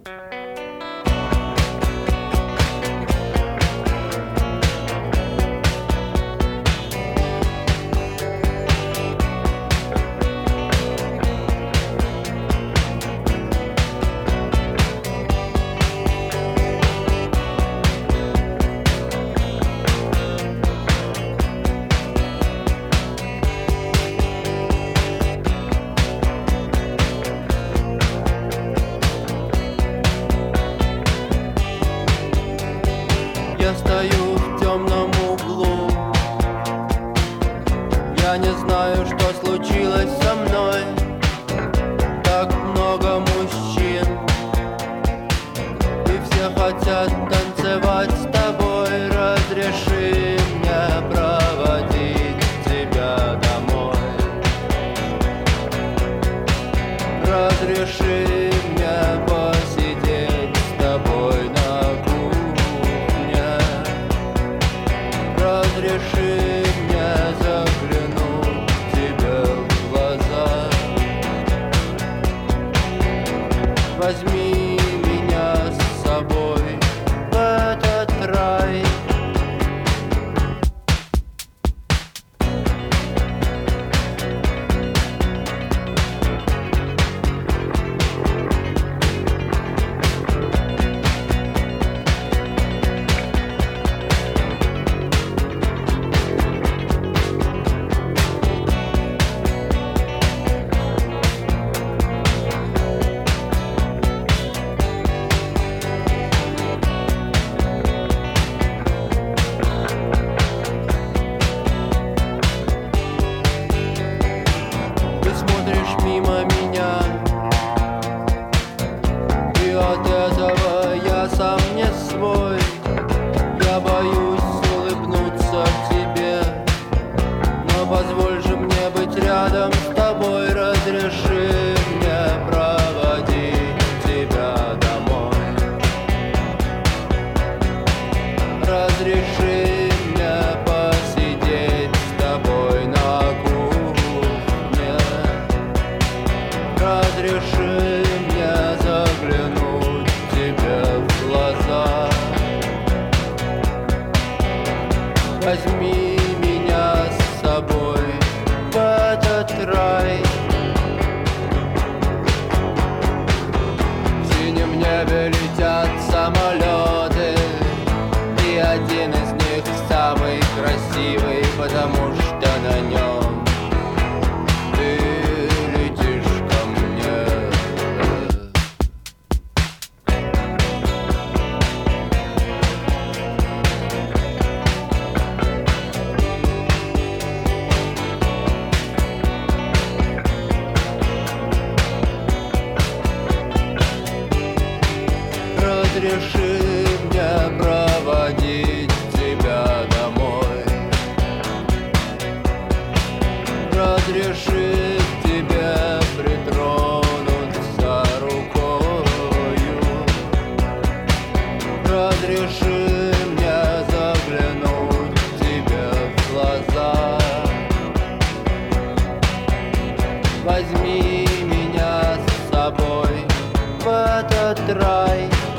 Я стою в темном углу, я не знаю, что случилось со мной. Так много мужчин, и все хотят танцевать с тобой. Разреши мне проводить тебя домой. Разреши мне посидеть с тобой на кухне. Разреши мне заглянуть тебе в глаза. Возьми меня с собой в этот рай. Ты смотришь мимо меня, и от этого я сам не свой. Я боюсь улыбнуться тебе, но позволь же мне быть рядом с тобой. Разреши мне проводить тебя домой. Разреши мне посидеть с тобой на кухне. Разреши мне заглянуть тебе в глаза. Возьми меня с собой в этот рай. В синем небе летят самолеты, и один из них самый красивый, потому что на нем ты летишь ко мне. Разреши мне проводить тебя домой. Разреши тебе притронуться рукою. Разреши мне заглянуть тебе в глаза. Возьми меня с собой в этот рай.